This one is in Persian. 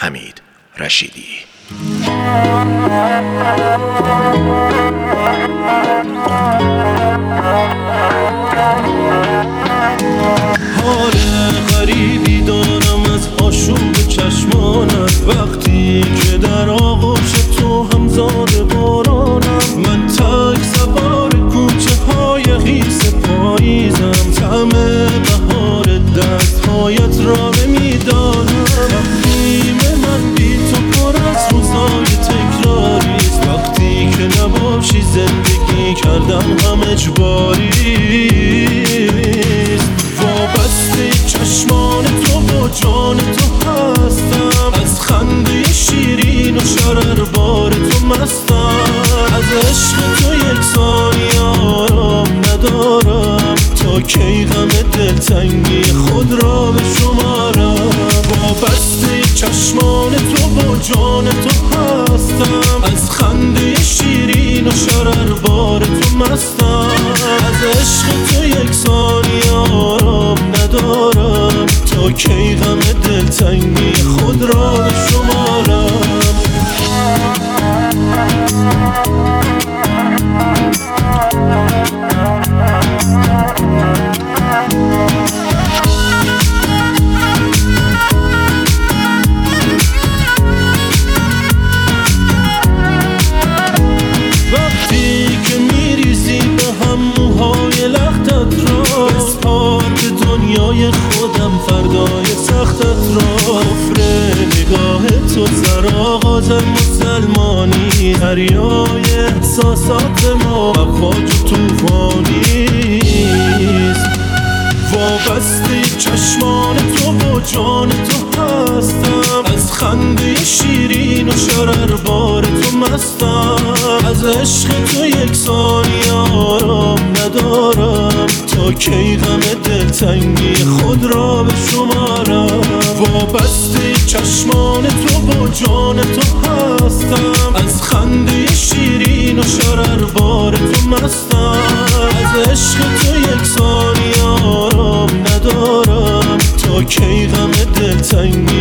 حمید رشیدی. حال غریبی دارم از آشوب چشمانت، وقتی که در آغوش تو همزاد بارانم. من تک سوار کوچه های خیس پاییزم، طعم بهار دستهایت را نمیدانم. تقدیم من بی تو پر از روزای تکراریست، وقتی که نباشی زندگی کردم هم اجباریست. وابسته چشمان تو و جان تو هستم، از خنده شیرین و شرر بار تو مستم. از عشق تو یک ثانیه آرام ندارم، تا کی غم دلتنگی خود را به شمارم. وابسته چشمان تو و جان تو هستم، از خنده شیرین و شرر بار تو مستم. از عشق تو یک ثانیه آرام ندارم، تا کی غم دلتنگی خود را به شمارم. وقتی که میریزی به هم موهای لختت را، بسپار به دنیای خودم فردای سختت را. کفر نگاه تو سرآغاز مسلمانی، دریای احساسات ما افواج و توفانیست. وابسته چشمان تو و جان تو هستم، از خنده شیرین و شرر بار تو مستم. از عشق تو یک ثانیه آرام ندارم، تا کی غم دلتنگی خود را به شمارم. وابسته چشمان تو و جان تو هستم، از خنده شیرین و شرر بار تو مستم. از عشق تو یک ثانیه آرام ندارم، تا کی غم دلتنگی